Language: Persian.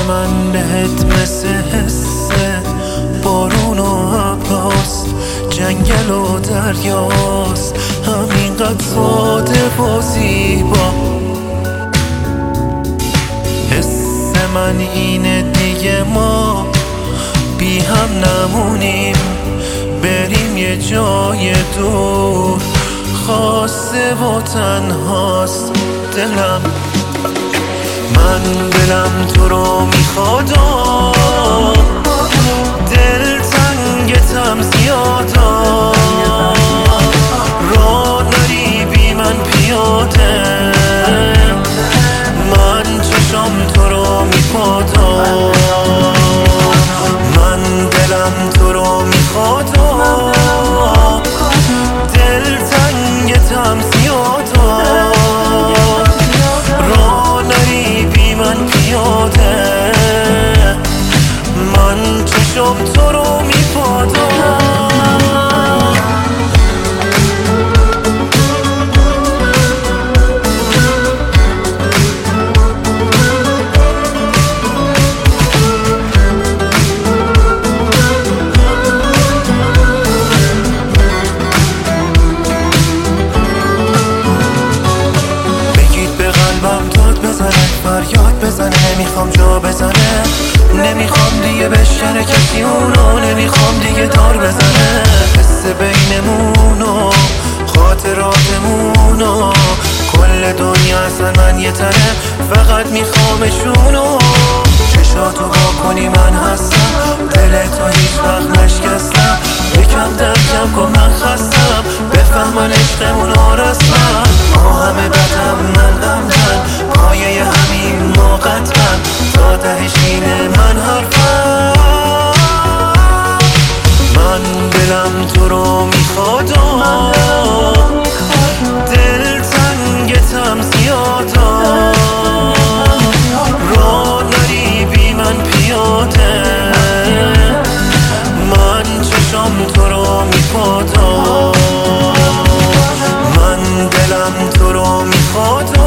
من بهت مثل حس بارون و ابراست، جنگل و دریاست، همینقدر ساده و زیبا. حس من اینه دیگه ما بی هم نمونیم، بریم یه جای دور، خاصه و تنهاست دلم. من دلم تو رو میخوادا، دل تنگتم زیادا، راه نری بی من پیاده، من چشم تو رو میپادا. من دلم تو رو میخوادا، دل تنگتم زیادا، راه نری بی من پیاده، من چشم تو رو میپادا. فریاد بزنه، نمیخوام جا بزنه، نمیخوام دیگه بشکنه کسی اونو، نمیخوام دیگه دار بزنه. حس بینمونو، خاطراتمونو، کل دنیا اصلا من یه تنه، فقط میخوامشونو. چشاتو وا کنی من هستم، دلتو هیچ وقت نشکستم، یکم درکم کن من خستم، بفهمن عشقمونو رسمم. همه بدم من غمزن، پایه همین موقتم، تا تهش اینه من حرفم. من دلم تو رو میخوادا، دل تنگتم زیادا، راه نری بی من پیاده، من چشم تو رو میپادا. من دلم تو رو میخوادا،